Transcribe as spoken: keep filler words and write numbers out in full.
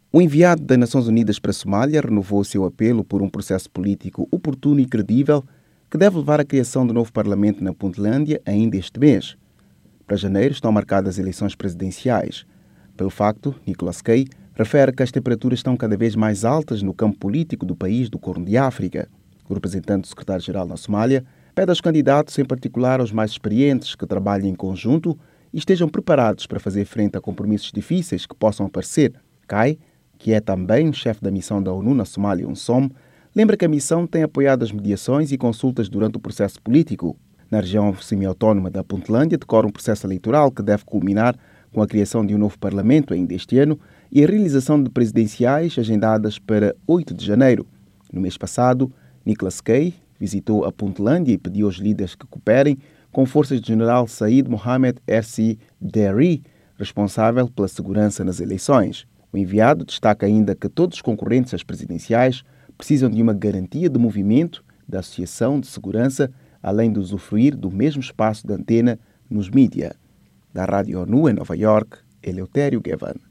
O enviado das Nações Unidas para a Somália renovou seu apelo por um processo político oportuno e credível que deve levar à criação de novo parlamento na Puntlândia ainda este mês. Para janeiro estão marcadas eleições presidenciais. Pelo facto, Nicholas Kay refere que as temperaturas estão cada vez mais altas no campo político do país do Corno de África. O representante do secretário-geral na Somália pede aos candidatos, em particular aos mais experientes, que trabalhem em conjunto e estejam preparados para fazer frente a compromissos difíceis que possam aparecer. Kay, que é também chefe da missão da ONU na Somália, UNSOM, lembra que a missão tem apoiado as mediações e consultas durante o processo político. Na região semi-autónoma da Puntlândia decorre um processo eleitoral que deve culminar com a criação de um novo parlamento ainda este ano e a realização de presidenciais agendadas para oito de janeiro. No mês passado, Nicholas Kay visitou a Puntlândia e pediu aos líderes que cooperem com forças do general Said Mohamed Ersi Derry, responsável pela segurança nas eleições. O enviado destaca ainda que todos os concorrentes às presidenciais precisam de uma garantia de movimento da Associação de Segurança, além de usufruir do mesmo espaço de antena nos mídia. Da Rádio ONU em Nova York, Eleutério Gavan.